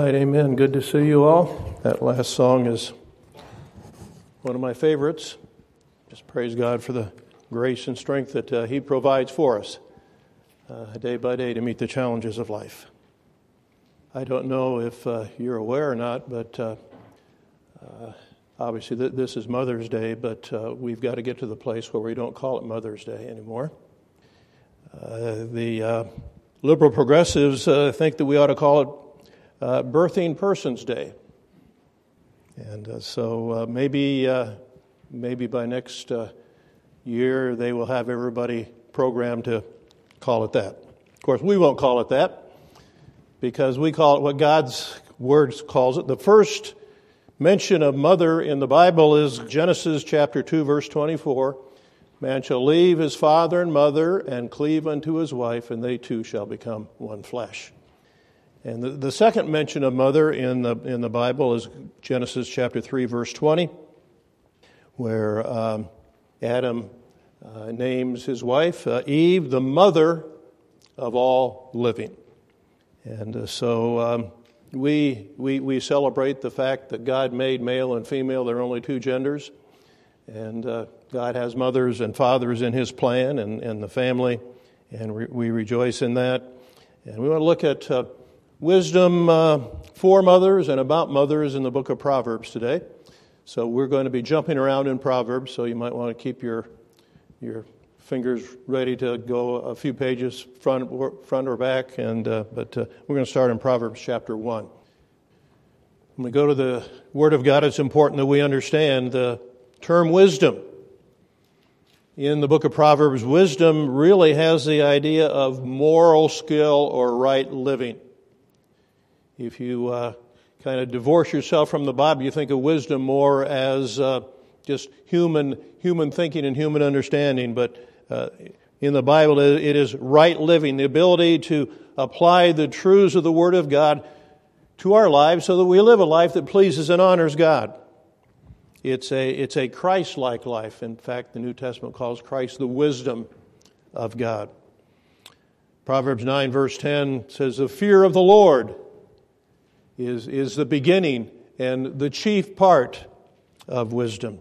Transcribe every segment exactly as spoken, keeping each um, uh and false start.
right, amen. Good to see you all. That last song is one of my favorites. Just praise God for the grace and strength that uh, He provides for us uh, day by day to meet the challenges of life. I don't know if uh, you're aware or not, but uh, uh, obviously th- this is Mother's Day, but uh, we've got to get to the place where we don't call it Mother's Day anymore. Uh, the uh, liberal progressives uh, think that we ought to call it Uh, Birthing Persons Day. And uh, so uh, maybe uh, maybe by next uh, year they will have everybody programmed to call it that. Of course, we won't call it that because we call it what God's Word calls it. The first mention of mother in the Bible is Genesis chapter two, verse twenty-four. Man shall leave his father and mother and cleave unto his wife, and they two shall become one flesh. And the, the second mention of mother in the in the Bible is Genesis chapter three, verse twenty, where um, Adam uh, names his wife uh, Eve, the mother of all living. And uh, so um, we we we celebrate the fact that God made male and female. There are only two genders, and uh, God has mothers and fathers in His plan and, and the family, and re- we rejoice in that. And we want to look at Uh, Wisdom uh, for mothers and about mothers in the book of Proverbs today. So we're going to be jumping around in Proverbs, so you might want to keep your your fingers ready to go a few pages front or, front or back. And uh, but uh, we're going to start in Proverbs chapter one. When we go to the Word of God, it's important that we understand the term wisdom. In the book of Proverbs, wisdom really has the idea of moral skill or right living. If you uh, kind of divorce yourself from the Bible, you think of wisdom more as uh, just human human thinking and human understanding. But uh, in the Bible, it is right living, the ability to apply the truths of the Word of God to our lives so that we live a life that pleases and honors God. It's a it's a Christ-like life. In fact, the New Testament calls Christ the wisdom of God. Proverbs nine, verse ten says, "The fear of the Lord is is the beginning and the chief part of wisdom."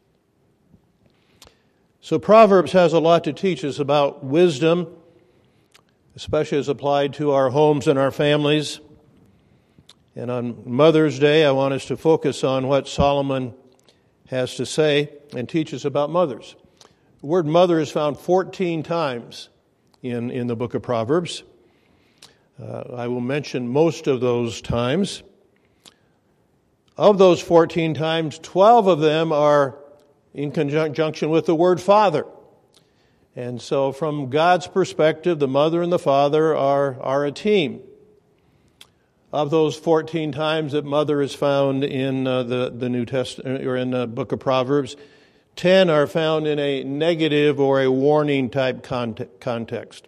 So Proverbs has a lot to teach us about wisdom, especially as applied to our homes and our families. And on Mother's Day, I want us to focus on what Solomon has to say and teach us about mothers. The word mother is found fourteen times in, in the book of Proverbs. Uh, I will mention most of those times. Of those fourteen times, twelve of them are in conjunction with the word father. And so from God's perspective, the mother and the father are, are a team. Of those fourteen times that mother is found in uh, the, the New Testament or in the book of Proverbs, ten are found in a negative or a warning type context.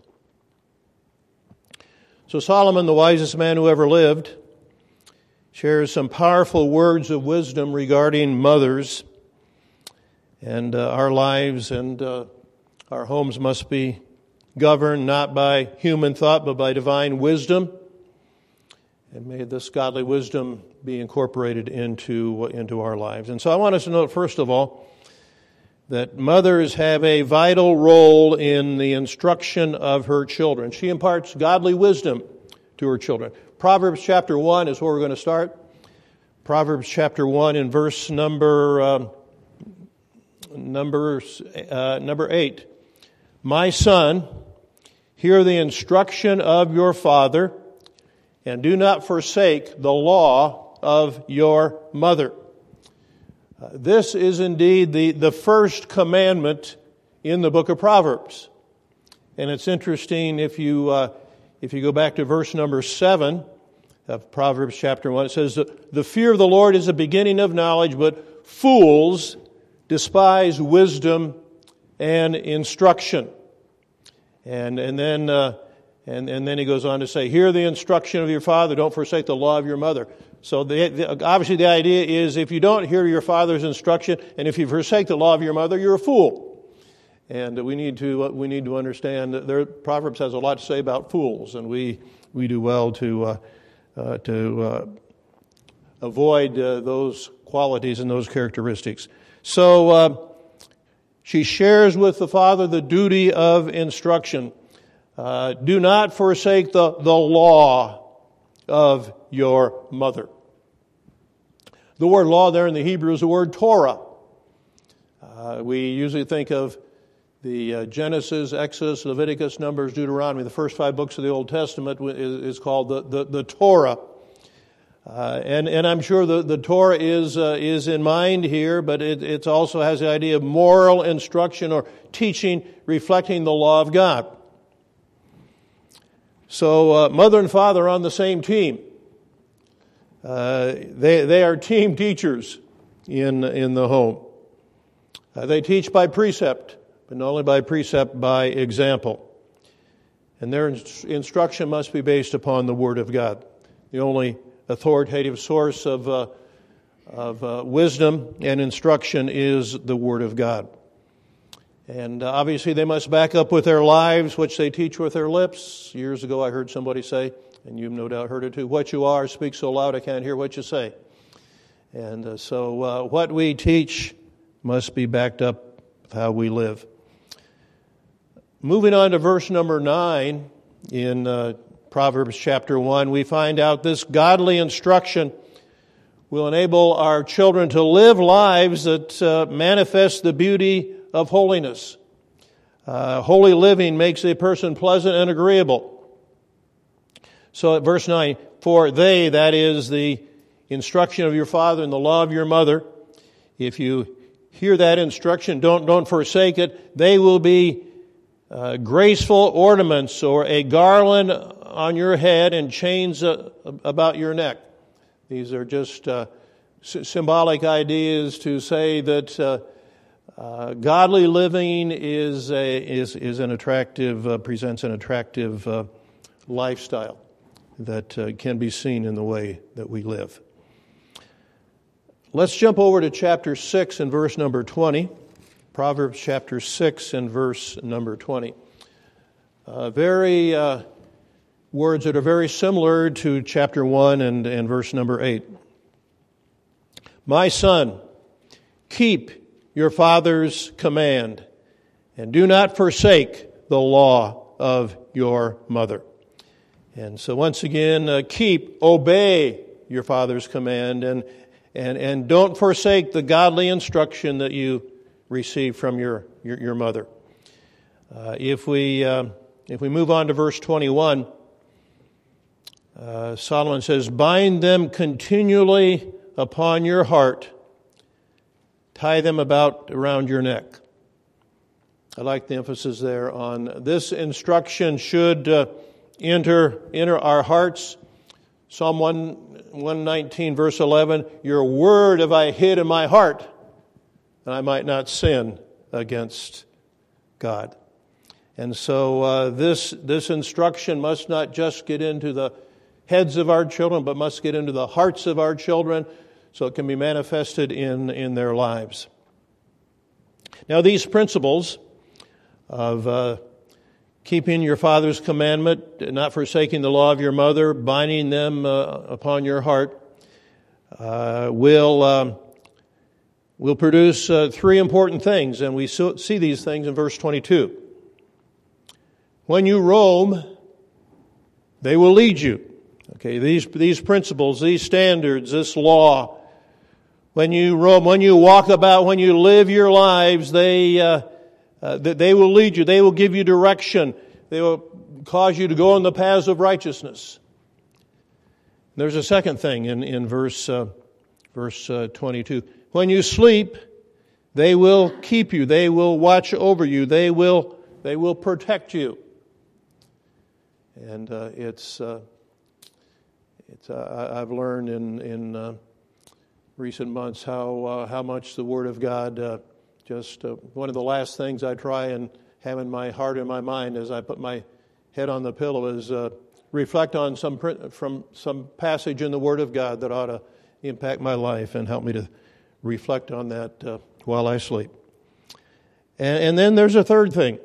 So Solomon, the wisest man who ever lived, shares some powerful words of wisdom regarding mothers. And uh, our lives and uh, our homes must be governed not by human thought, but by divine wisdom. And may this godly wisdom be incorporated into, into our lives. And so I want us to note, first of all, that mothers have a vital role in the instruction of her children. She imparts godly wisdom to her children. Proverbs chapter one is where we're going to start. Proverbs chapter one in verse number um, number uh, number eight. "My son, hear the instruction of your father, and do not forsake the law of your mother." Uh, this is indeed the, the first commandment in the book of Proverbs. And it's interesting if you uh, if you go back to verse number seven of Proverbs chapter one, it says, "The fear of the Lord is the beginning of knowledge, but fools despise wisdom and instruction." And and then uh, and and then he goes on to say, "Hear the instruction of your father; don't forsake the law of your mother." So the, the, obviously the idea is if you don't hear your father's instruction and if you forsake the law of your mother, you're a fool. And we need to we need to understand that there, Proverbs has a lot to say about fools, and we we do well to uh, uh, to uh, avoid uh, those qualities and those characteristics. So uh, she shares with the father the duty of instruction. Uh, do not forsake the, the law of your mother. The word law there in the Hebrew is the word Torah. Uh, we usually think of the uh, Genesis, Exodus, Leviticus, Numbers, Deuteronomy. The first five books of the Old Testament is, is called the, the, the Torah. Uh, and, and I'm sure the, the Torah is uh, is in mind here, but it, it also has the idea of moral instruction or teaching reflecting the law of God. So uh, mother and father are on the same team. Uh, they they are team teachers in in the home. Uh, they teach by precept, but not only by precept, by example. And their inst- instruction must be based upon the Word of God. The only authoritative source of uh, of uh, wisdom and instruction is the Word of God. And uh, obviously they must back up with their lives, which they teach with their lips. Years ago I heard somebody say, and you've no doubt heard it too, what you are speaks so loud I can't hear what you say. And uh, so uh, what we teach must be backed up with how we live. Moving on to verse number nine in uh, Proverbs chapter one, we find out this godly instruction will enable our children to live lives that uh, manifest the beauty of holiness. Uh, holy living makes a person pleasant and agreeable. So at verse nine, for they, that is the instruction of your father and the law of your mother, if you hear that instruction, don't, don't forsake it, they will be uh, graceful ornaments or a garland on your head and chains uh, about your neck. These are just uh, s- symbolic ideas to say that uh, uh, godly living is a, is is an attractive uh, presents an attractive uh, lifestyle that uh, can be seen in the way that we live. Let's jump over to chapter six and verse number twenty. Proverbs chapter six and verse number twenty. Uh, very uh, words that are very similar to chapter one and, and verse number eight. My son, keep your father's command, and do not forsake the law of your mother. And so once again, uh, keep, obey your father's command, and and and don't forsake the godly instruction that you receive from your your, your mother. Uh, if we uh, if we move on to verse twenty-one, uh, Solomon says, "Bind them continually upon your heart, tie them about around your neck." I like the emphasis there on this instruction should uh, enter enter our hearts. Psalm one nineteen, verse eleven, your word have I hid in my heart, that I might not sin against God. And so uh, this this instruction must not just get into the heads of our children, but must get into the hearts of our children so it can be manifested in, in their lives. Now these principles of uh, keeping your father's commandment, not forsaking the law of your mother, binding them uh, upon your heart, uh, will um, will produce uh, three important things, and we so, see these things in verse twenty-two. When you roam, they will lead you. Okay, these these principles, these standards, this law. When you roam, when you walk about, when you live your lives, they uh, uh, they will lead you. They will give you direction. They will cause you to go in the paths of righteousness. There's a second thing in in verse uh, verse uh, twenty-two. When you sleep, they will keep you. They will watch over you. They will they will protect you. And uh, it's uh, it's uh, I've learned in in uh, recent months how uh, how much the Word of God uh, just uh, one of the last things I try and have in my heart and my mind as I put my head on the pillow is uh, reflect on some from some passage in the Word of God that ought to impact my life and help me to reflect on that uh, while I sleep. And, and then there's a third thing.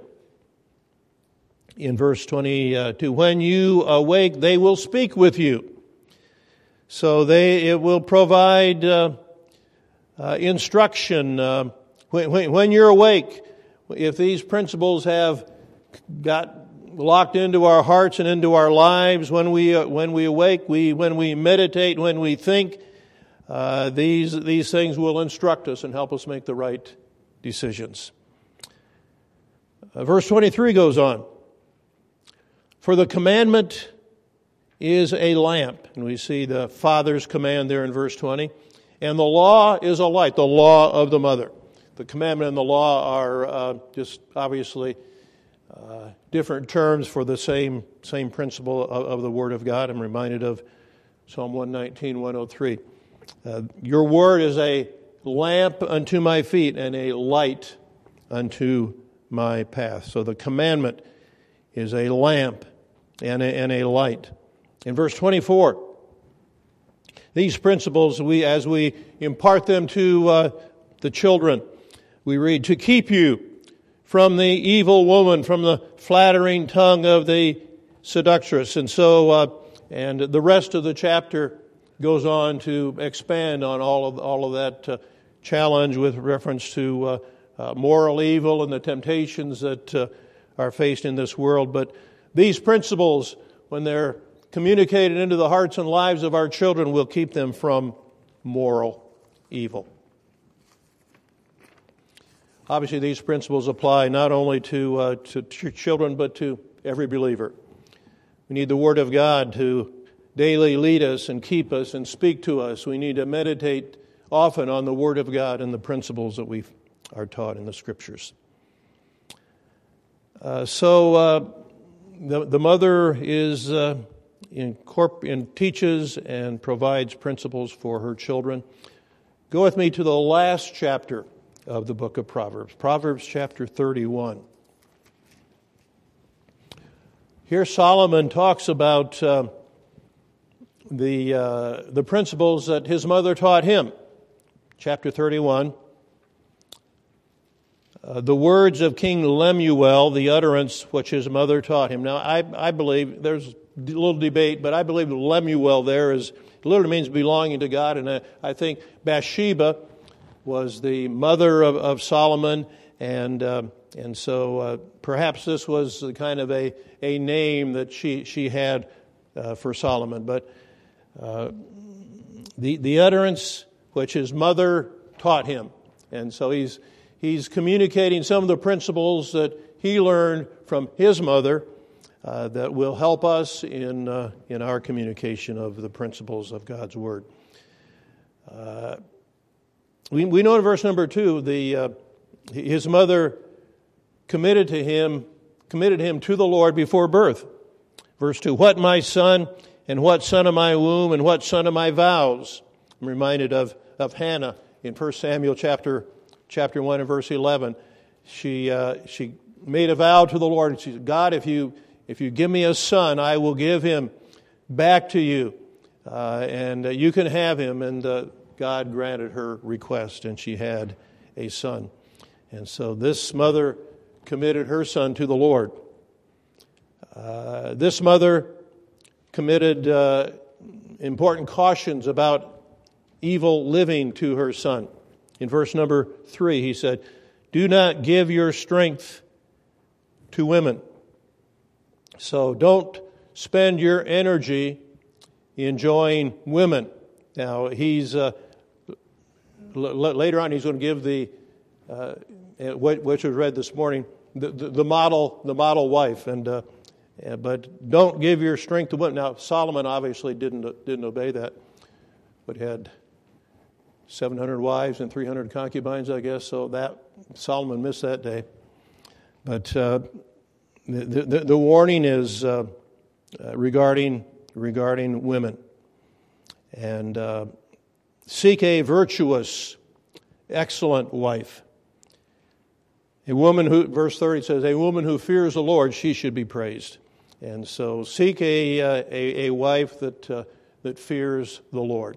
In verse twenty-two, when you awake, they will speak with you. So they it will provide uh, uh, instruction uh, when, when, when you're awake. If these principles have got locked into our hearts and into our lives, when we uh, when we awake, we when we meditate, when we think, uh, these these things will instruct us and help us make the right decisions. Uh, verse twenty-three goes on. For the commandment is a lamp. And we see the Father's command there in verse twenty. And the law is a light, the law of the mother. The commandment and the law are uh, just obviously uh, different terms for the same same principle of, of the Word of God. I'm reminded of Psalm one nineteen, one oh three. Uh, Your word is a lamp unto my feet and a light unto my path. So the commandment is a lamp and a, and a light. In verse twenty-four, these principles, we as we impart them to uh, the children, we read, to keep you from the evil woman, from the flattering tongue of the seductress. And so, uh, and the rest of the chapter goes on to expand on all of all of that uh, challenge with reference to uh, uh, moral evil and the temptations that uh, are faced in this world. But these principles, when they're communicated into the hearts and lives of our children, will keep them from moral evil. Obviously, these principles apply not only to, uh, to children, but to every believer. We need the Word of God to daily lead us and keep us and speak to us. We need to meditate often on the Word of God and the principles that we are taught in the Scriptures. Uh, so uh, the, the mother is... Uh, Incorpor- and teaches and provides principles for her children. Go with me to the last chapter of the book of Proverbs, Proverbs chapter thirty-one. Here Solomon talks about uh, the uh, the principles that his mother taught him. Chapter thirty-one. Uh, the words of King Lemuel, the utterance which his mother taught him. Now, I, I believe there's a little debate, but I believe Lemuel there is literally means belonging to God, and I, I think Bathsheba was the mother of, of Solomon, and uh, and so uh, perhaps this was kind of a, a name that she she had uh, for Solomon. But uh, the the utterance which his mother taught him, and so he's. He's communicating some of the principles that he learned from his mother uh, that will help us in uh, in our communication of the principles of God's Word. Uh, we we know in verse number two, the uh, his mother committed to him committed him to the Lord before birth. Verse two: What my son, and what son of my womb, and what son of my vows. I'm reminded of of Hannah in First Samuel chapter. Chapter one and verse eleven, she uh, she made a vow to the Lord. She said, God, if you if you give me a son, I will give him back to you, uh, and uh, you can have him. And uh, God granted her request, and she had a son. And so this mother committed her son to the Lord. Uh, this mother committed uh, important cautions about evil living to her son. In verse number three, he said, do not give your strength to women. So don't spend your energy enjoying women. Now, he's uh, l- later on, he's going to give the, uh, which was read this morning, the, the, the model the model wife. And uh, but don't give your strength to women. Now, Solomon obviously didn't didn't obey that, but had seven hundred wives and three hundred concubines, I guess. So that Solomon missed that day. But uh, the, the the warning is uh, uh, regarding regarding women, and uh, seek a virtuous, excellent wife. A woman who, verse thirty says, a woman who fears the Lord, she should be praised. And so, seek a uh, a, a wife that uh, that fears the Lord.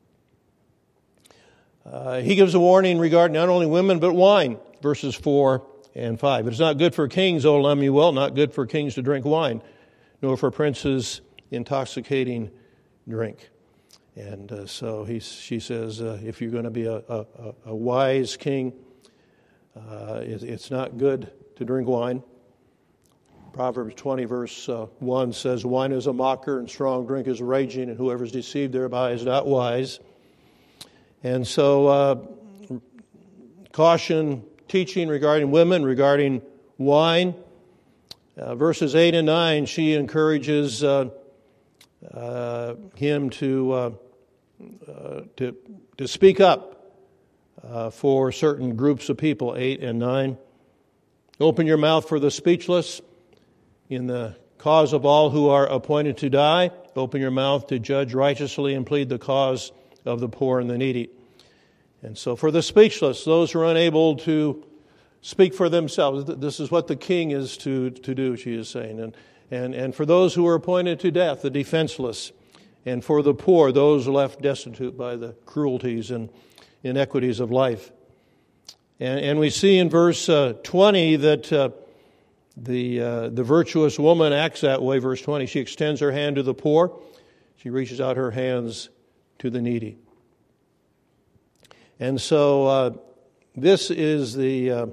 Uh, he gives a warning regarding not only women, but wine, verses four and five. It is not good for kings, O Lemuel, not good for kings to drink wine, nor for princes intoxicating drink. And uh, so he, she says, uh, if you're going to be a, a, a wise king, uh, it, it's not good to drink wine. Proverbs twenty, verse uh, one says, wine is a mocker and strong drink is raging, and whoever is deceived thereby is not wise. And so uh, caution, teaching regarding women, regarding wine. Uh, verses eight and nine, she encourages uh, uh, him to, uh, uh, to, to speak up uh, for certain groups of people, eight and nine. Open your mouth for the speechless in the cause of all who are appointed to die. Open your mouth to judge righteously and plead the cause of the poor and the needy. And so for the speechless, those who are unable to speak for themselves, this is what the king is to, to do, she is saying. And, and, and for those who are appointed to death, the defenseless. And for the poor, those left destitute by the cruelties and inequities of life. And, and we see in verse uh, twenty that uh, the, uh, the virtuous woman acts that way. Verse twenty, she extends her hand to the poor. She reaches out her hands to the needy. And so uh, this is the uh,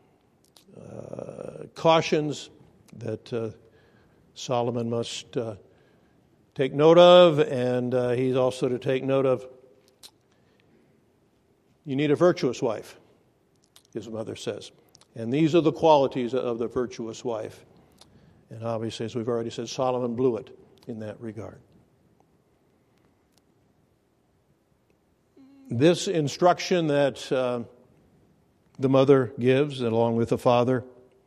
uh, cautions that uh, Solomon must uh, take note of, and uh, he's also to take note of, you need a virtuous wife, his mother says. And these are the qualities of the virtuous wife. And obviously, as we've already said, Solomon blew it in that regard. This instruction that uh, the mother gives, along with the father,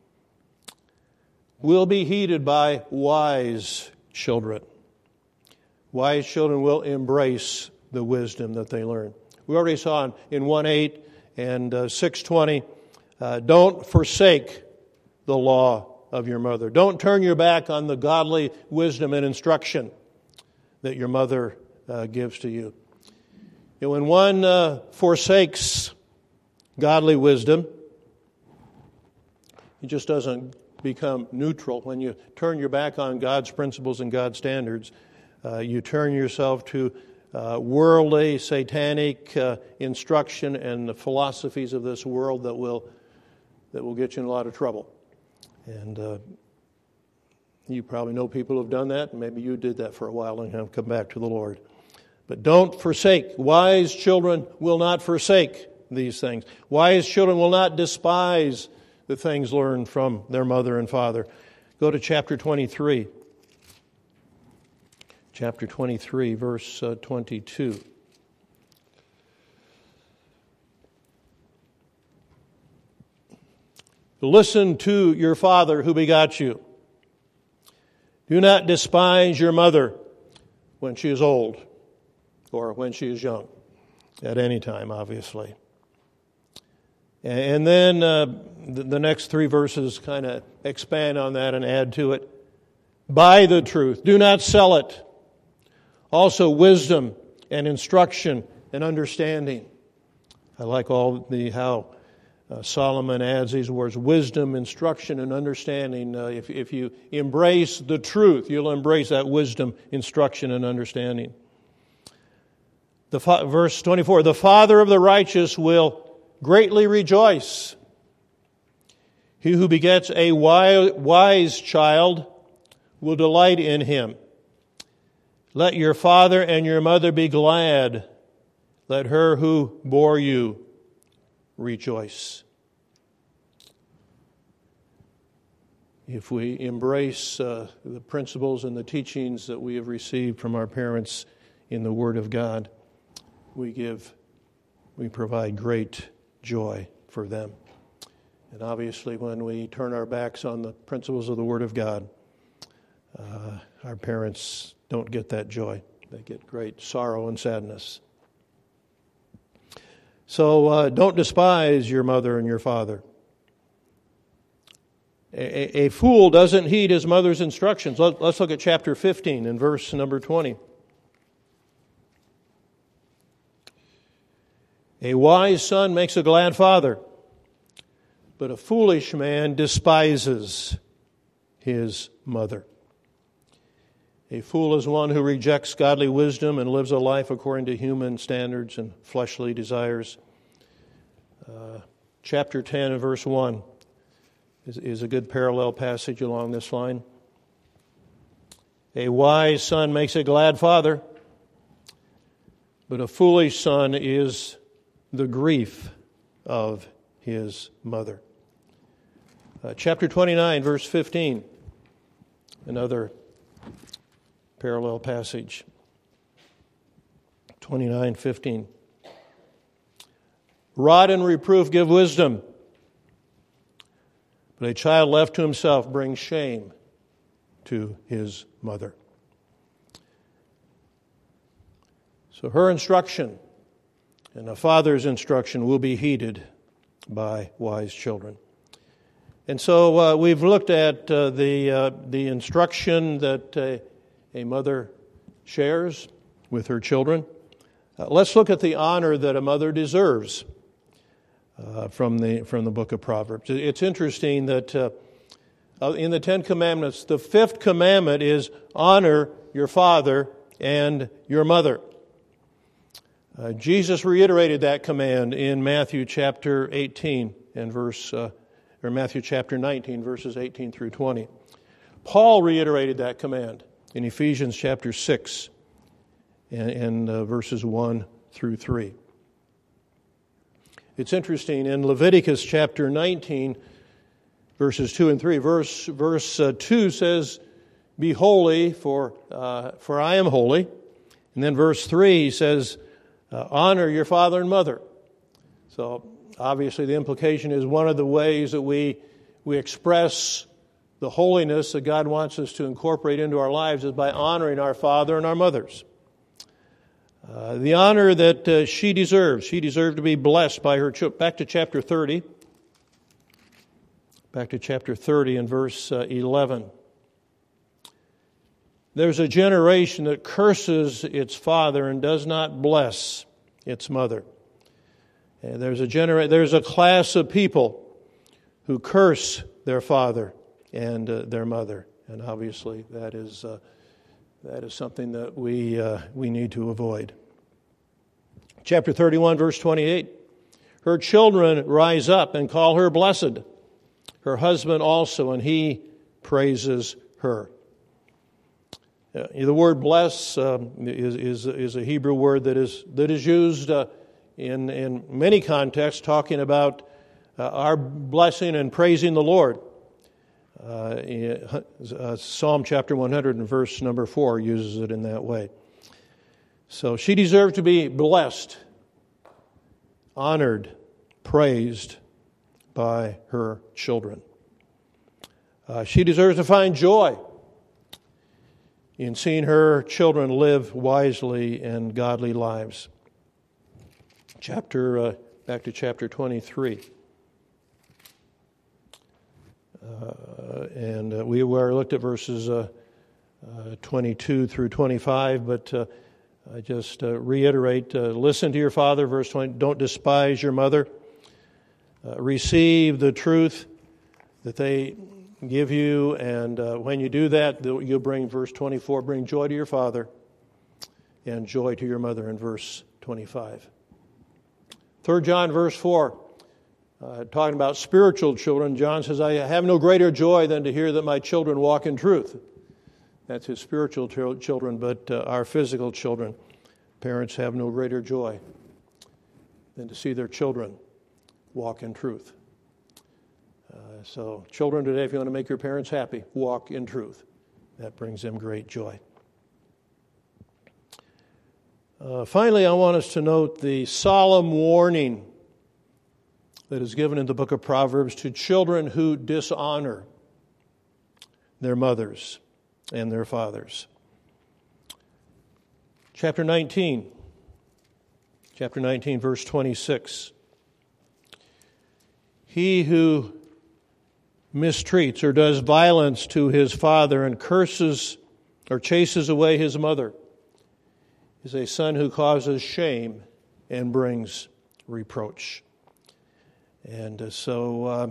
will be heeded by wise children. Wise children will embrace the wisdom that they learn. We already saw in, in one eight and uh, six twenty, uh, don't forsake the law of your mother. Don't turn your back on the godly wisdom and instruction that your mother uh, gives to you. You know, when one uh, forsakes godly wisdom, it just doesn't become neutral. When you turn your back on God's principles and God's standards, uh, you turn yourself to uh, worldly, satanic uh, instruction and the philosophies of this world that will that will get you in a lot of trouble. And uh, you probably know people who have done that, and maybe you did that for a while and have come back to the Lord. But don't forsake. Wise children will not forsake these things. Wise children will not despise the things learned from their mother and father. Go to chapter twenty-three. Chapter twenty-three, verse uh, twenty-two. Listen to your father who begot you. Do not despise your mother when she is old, or when she is young, at any time, obviously. And then uh, the next three verses kind of expand on that and add to it. Buy the truth. Do not sell it. Also wisdom and instruction and understanding. I like all the how uh, Solomon adds these words: wisdom, instruction, and understanding. Uh, if, if you embrace the truth, you'll embrace that wisdom, instruction, and understanding. The fa- verse twenty-four, the father of the righteous will greatly rejoice. He who begets a wise child will delight in him. Let your father and your mother be glad. Let her who bore you rejoice. If we embrace uh, the principles and the teachings that we have received from our parents in the Word of God, we give, we provide great joy for them. And obviously, when we turn our backs on the principles of the Word of God, uh, our parents don't get that joy. They get great sorrow and sadness. So uh, don't despise your mother and your father. A, a fool doesn't heed his mother's instructions. Let, let's look at chapter fifteen and verse number twenty. A wise son makes a glad father, but a foolish man despises his mother. A fool is one who rejects godly wisdom and lives a life according to human standards and fleshly desires. Uh, chapter ten and verse one is, is a good parallel passage along this line. A wise son makes a glad father, but a foolish son is the grief of his mother. Uh, chapter twenty-nine, verse fifteen, another parallel passage. twenty-nine fifteen. Rod and reproof give wisdom, but a child left to himself brings shame to his mother. So her instruction and a father's instruction will be heeded by wise children. And so uh, we've looked at uh, the uh, the instruction that uh, a mother shares with her children. Uh, let's look at the honor that a mother deserves uh, from the from the book of Proverbs. It's interesting that uh, in the Ten Commandments, the fifth commandment is honor your father and your mother. Uh, Jesus reiterated that command in Matthew chapter eighteen and verse, uh, or Matthew chapter nineteen, verses eighteen through twenty. Paul reiterated that command in Ephesians chapter six and, and uh, verses one through three. It's interesting, in Leviticus chapter nineteen, verses two and three, verse verse uh, two says, "Be holy, for uh, for I am holy." And then verse three says, Uh, honor your father and mother. So obviously the implication is one of the ways that we we express the holiness that God wants us to incorporate into our lives is by honoring our father and our mothers. Uh, the honor that uh, she deserves. She deserved to be blessed by her children. Back to chapter thirty. Back to chapter thirty and verse uh, eleven. There's a generation that curses its father and does not bless its mother. And there's a genera- there's a class of people who curse their father and uh, their mother, and obviously that is uh, that is something that we uh, we need to avoid. Chapter thirty-one, verse twenty-eight. Her children rise up and call her blessed, her husband also, and he praises her. Uh, the word bless uh, is, is is a Hebrew word that is that is used uh, in in many contexts, talking about uh, our blessing and praising the Lord. Uh, uh, Psalm chapter one hundred and verse number four uses it in that way. So she deserved to be blessed, honored, praised by her children. Uh, she deserves to find joy in seeing her children live wisely and godly lives. Chapter uh, back to chapter twenty-three, uh, and uh, we were looked at verses uh, uh, twenty-two through twenty-five. But uh, I just uh, reiterate: uh, listen to your father. Verse twenty. Don't despise your mother. Uh, receive the truth that they give you, and uh, when you do that, you'll bring, verse twenty-four, bring joy to your father and joy to your mother in verse twenty-five. Third John verse four, uh, talking about spiritual children, John says, I have no greater joy than to hear that my children walk in truth. That's his spiritual ch- children, but uh, our physical children, parents have no greater joy than to see their children walk in truth. Uh, so children today, if you want to make your parents happy, walk in truth. That brings them great joy. Uh, finally, I want us to note the solemn warning that is given in the book of Proverbs to children who dishonor their mothers and their fathers. Chapter nineteen. Chapter nineteen, verse twenty-six. He who mistreats or does violence to his father and curses or chases away his mother is a son who causes shame and brings reproach. And uh, so uh,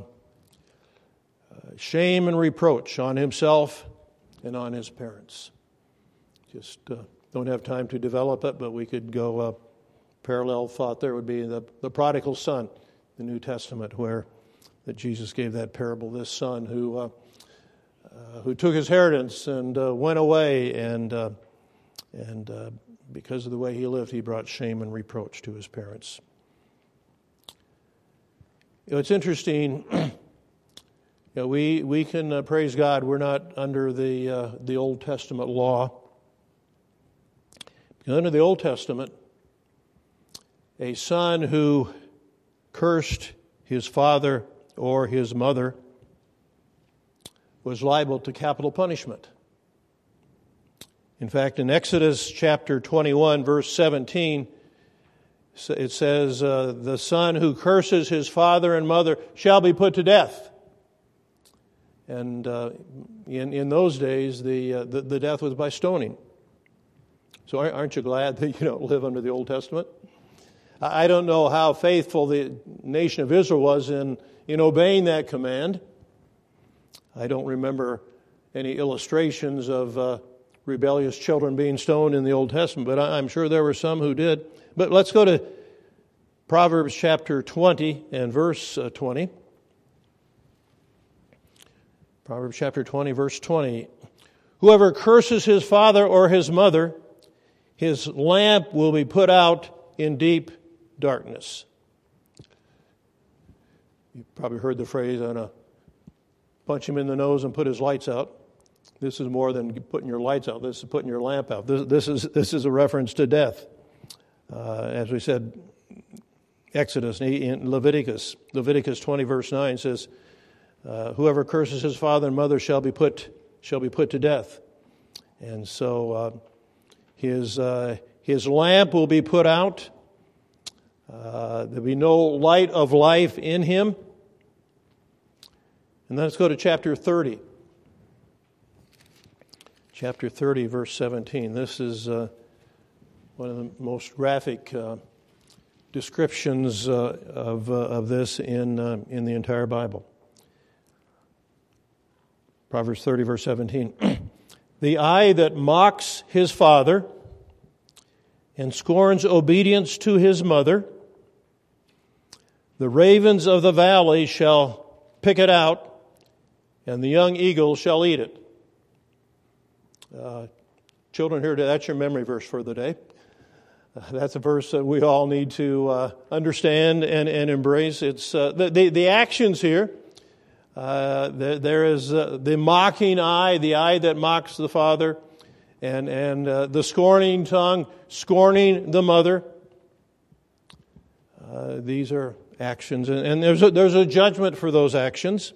uh, shame and reproach on himself and on his parents. just uh, don't have time to develop it, but we could go uh, parallel thought there would be the, the prodigal son, the New Testament, where that Jesus gave that parable, this son who uh, uh, who took his inheritance and uh, went away, and uh, and uh, because of the way he lived, he brought shame and reproach to his parents. You know, it's interesting. you know, we we can uh, praise God. We're not under the uh, the Old Testament law. Because under the Old Testament, a son who cursed his father or his mother was liable to capital punishment. In fact, in Exodus chapter twenty-one, verse seventeen, it says, uh, the son who curses his father and mother shall be put to death. And uh, in, in those days, the, uh, the the death was by stoning. So aren't you glad that you don't live under the Old Testament? I don't know how faithful the nation of Israel was in, in obeying that command. I don't remember any illustrations of uh, rebellious children being stoned in the Old Testament, but I'm sure there were some who did. But let's go to Proverbs chapter twenty and verse uh, twenty. Proverbs chapter twenty, verse twenty. Whoever curses his father or his mother, his lamp will be put out in deep darkness. You've probably heard the phrase, I'm going to punch him in the nose and put his lights out. This is more than putting your lights out. This is putting your lamp out. This, this is this is a reference to death. Uh, as we said, Exodus, in Leviticus, Leviticus twenty, verse nine says, uh, whoever curses his father and mother shall be put shall be put to death. And so uh, his uh, his lamp will be put out. Uh, there'll be no light of life in him. And then let's go to chapter thirty. Chapter thirty, verse seventeen. This is uh, one of the most graphic uh, descriptions uh, of uh, of this in uh, in the entire Bible. Proverbs thirty, verse seventeen. The eye that mocks his father and scorns obedience to his mother, the ravens of the valley shall pick it out, and the young eagle shall eat it. Uh, children here, that's your memory verse for the day. Uh, that's a verse that we all need to uh, understand and, and embrace. It's uh, the, the the actions here. Uh, there, there is uh, the mocking eye, the eye that mocks the father, and and uh, the scorning tongue, scorning the mother. Uh, these are actions, and, and there's a, there's a judgment for those actions.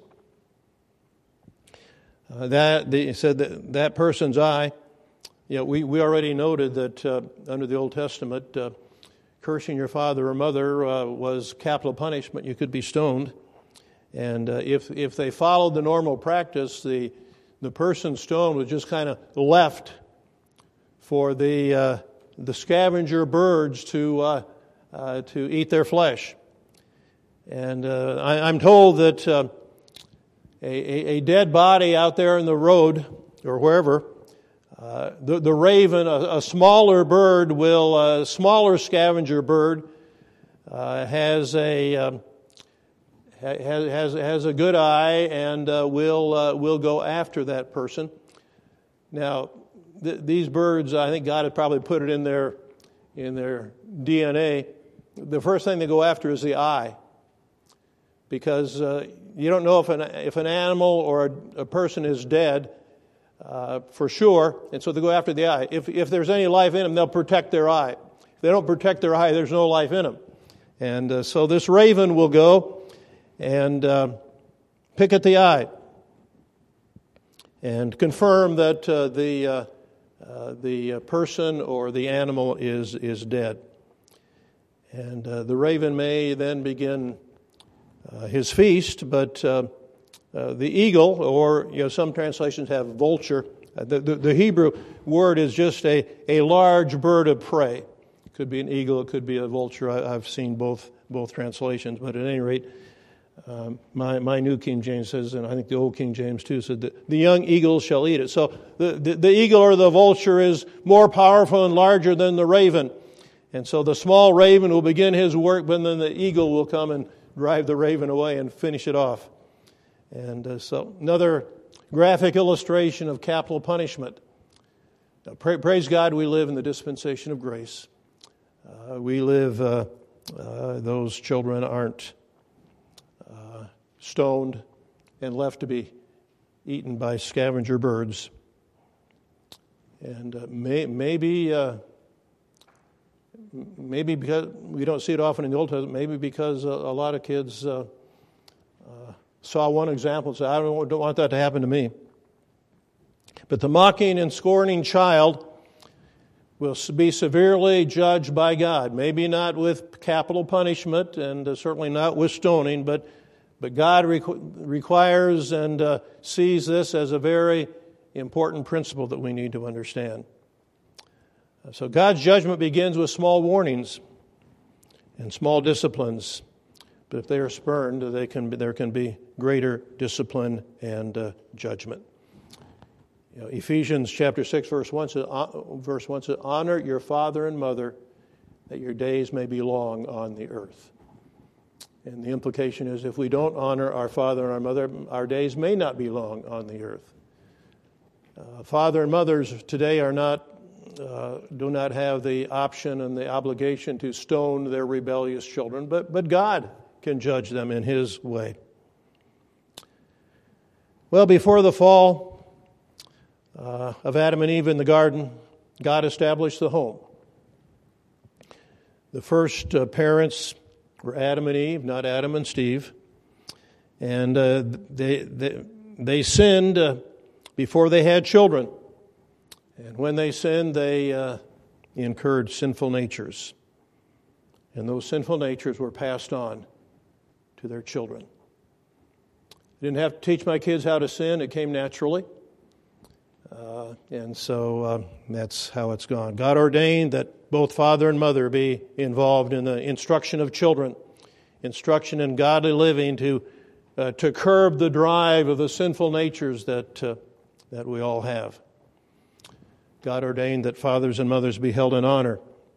Uh, that they said that that person's eye. You know, we we already noted that uh, under the Old Testament, uh, cursing your father or mother uh, was capital punishment. You could be stoned, and uh, if if they followed the normal practice, the the person stoned was just kind of left for the uh, the scavenger birds to uh, uh, to eat their flesh. And uh, I, I'm told that. Uh, A, a dead body out there in the road or wherever, uh, the, the raven, a, a smaller bird will, a smaller scavenger bird, uh, has a um, has has has a good eye and uh, will uh, will go after that person. Now, th- these birds, I think God had probably put it in their in their D N A. The first thing they go after is the eye, because uh, you don't know if an if an animal or a, a person is dead uh, for sure, and so they go after the eye. If if there's any life in them, they'll protect their eye. If they don't protect their eye, there's no life in them. And uh, so this raven will go and uh, pick at the eye and confirm that uh, the uh, uh, the person or the animal is is dead. And uh, the raven may then begin Uh, his feast, but uh, uh, the eagle, or you know, some translations have vulture. Uh, the, the, the Hebrew word is just a, a large bird of prey. It could be an eagle, it could be a vulture. I, I've seen both both translations, but at any rate, Um, my, my New King James says, and I think the Old King James too, said that the young eagles shall eat it. So the, the, the eagle or the vulture is more powerful and larger than the raven. And so the small raven will begin his work, but then the eagle will come and drive the raven away and finish it off. And uh, so another graphic illustration of capital punishment. Now, pra- praise God, we live in the dispensation of grace. Uh, we live, uh, uh, those children aren't uh, stoned and left to be eaten by scavenger birds. And uh, may, maybe... Uh, Maybe because we don't see it often in the Old Testament, maybe because a, a lot of kids uh, uh, saw one example and said, I don't, don't want that to happen to me. But the mocking and scorning child will be severely judged by God. Maybe not with capital punishment and uh, certainly not with stoning, but, but God requ- requires and uh, sees this as a very important principle that we need to understand. So God's judgment begins with small warnings and small disciplines. But if they are spurned, they can be, there can be greater discipline and uh, judgment. You know, Ephesians chapter six, verse one says, verse one says, honor your father and mother, that your days may be long on the earth. And the implication is if we don't honor our father and our mother, our days may not be long on the earth. Uh, father and mothers today are not Uh, do not have the option and the obligation to stone their rebellious children, but, but God can judge them in His way. Well, before the fall uh, of Adam and Eve in the garden, God established the home. The first uh, parents were Adam and Eve, not Adam and Steve. And uh, they, they, they sinned uh, before they had children. And when they sinned, they uh, incurred sinful natures. And those sinful natures were passed on to their children. I didn't have to teach my kids how to sin. It came naturally. Uh, and so uh, that's how it's gone. God ordained that both father and mother be involved in the instruction of children, instruction in godly living to uh, to curb the drive of the sinful natures that uh, that we all have. God ordained that fathers and mothers be held in honor.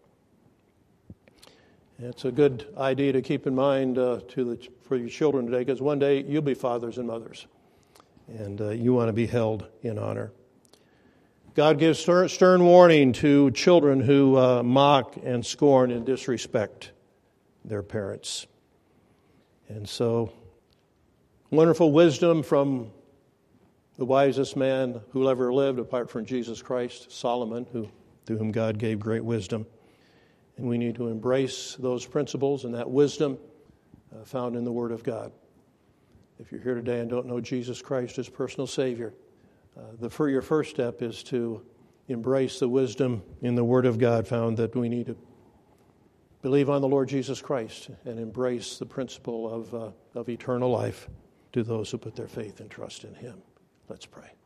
It's a good idea to keep in mind uh, to the, for your children today, because one day you'll be fathers and mothers, and uh, you want to be held in honor. God gives stern, stern warning to children who uh, mock and scorn and disrespect their parents. And so, wonderful wisdom from the wisest man who ever lived, apart from Jesus Christ, Solomon, who to whom God gave great wisdom. And we need to embrace those principles and that wisdom uh, found in the Word of God. If you're here today and don't know Jesus Christ as personal Savior, uh, the for your first step is to embrace the wisdom in the Word of God found that we need to believe on the Lord Jesus Christ and embrace the principle of uh, of eternal life to those who put their faith and trust in Him. Let's pray.